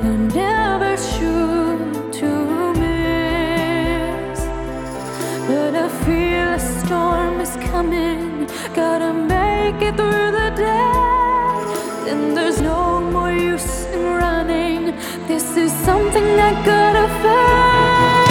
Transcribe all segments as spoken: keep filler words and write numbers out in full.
and never shoot to miss. But I feel a storm is coming, gotta make it through the day. Then there's no more use in running, this is something I gotta face.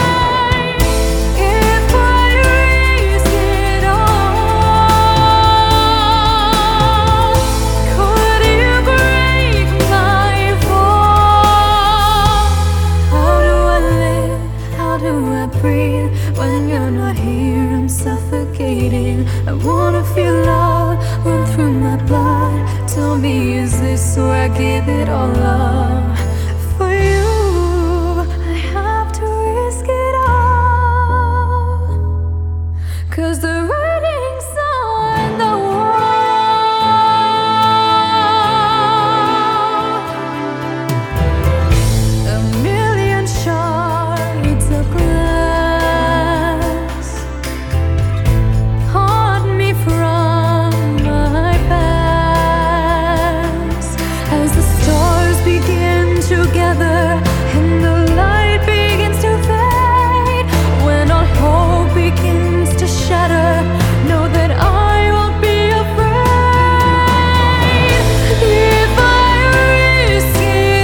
When you're not here, I'm suffocating. I wanna feel love run through my blood. Tell me, is this where I give it all up? For you, I have to risk it all, 'cause the writing's on the wall. A million shards of glass haunt me from my past, as the stars begin to gather and the light begins to fade. When all hope begins to shatter, know that I won't be afraid. If I risk it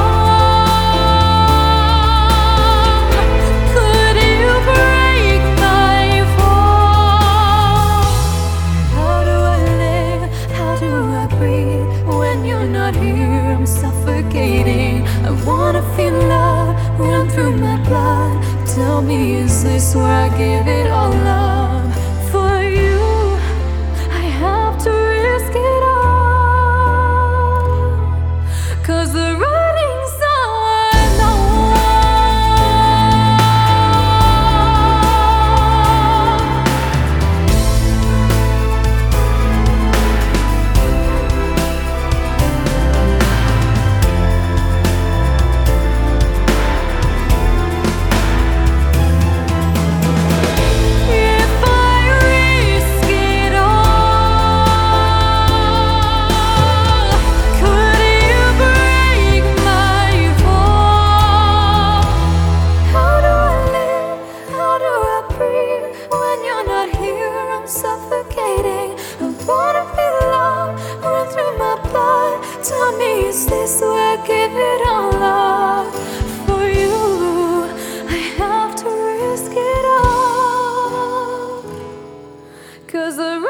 all, could you break my fall? How do I live? How do I breathe? When you're not here, I'm suffocating. I wanna feel love run through my blood. Tell me, is this where I give it all up? For you, I have to risk it all, 'cause the writing's on the suffocating. I wanna feel love run through my blood. Tell me, is this where I give it all up? For you, I have to risk it all, 'cause the